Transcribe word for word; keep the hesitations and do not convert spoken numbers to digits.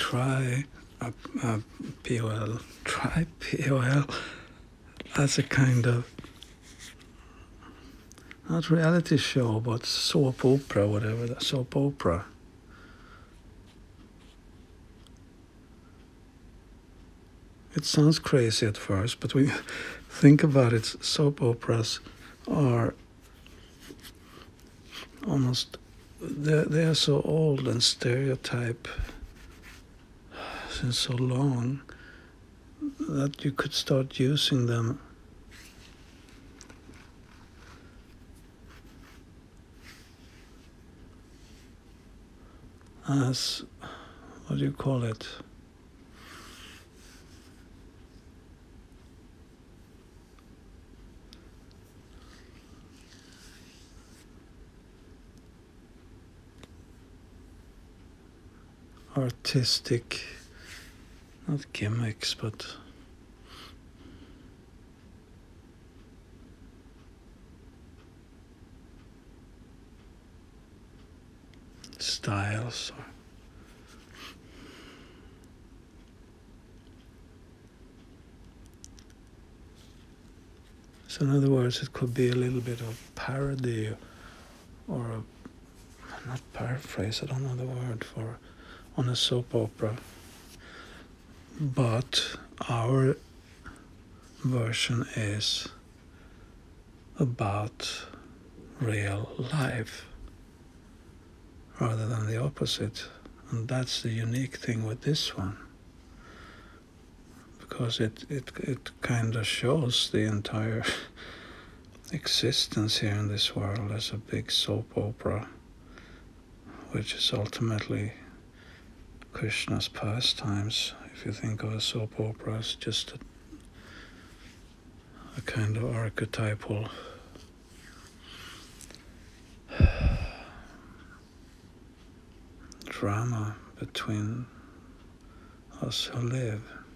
try a, a P O L, try P O L as a kind of, not reality show, but soap opera, whatever, that soap opera. It sounds crazy at first, but when you think about it, soap operas are almost, they they are so old and stereotype since so long that you could start using them as, what do you call it? Artistic, not gimmicks, but styles. Or so in other words, it could be a little bit of parody or a, not paraphrase, I don't know the word for, on a soap opera. But our version is about real life rather than the opposite. And that's the unique thing with this one, because it, it, it kind of shows the entire existence here in this world as a big soap opera, which is ultimately Krishna's pastimes. If you think of a soap opera as just a, a kind of archetypal drama between us who live.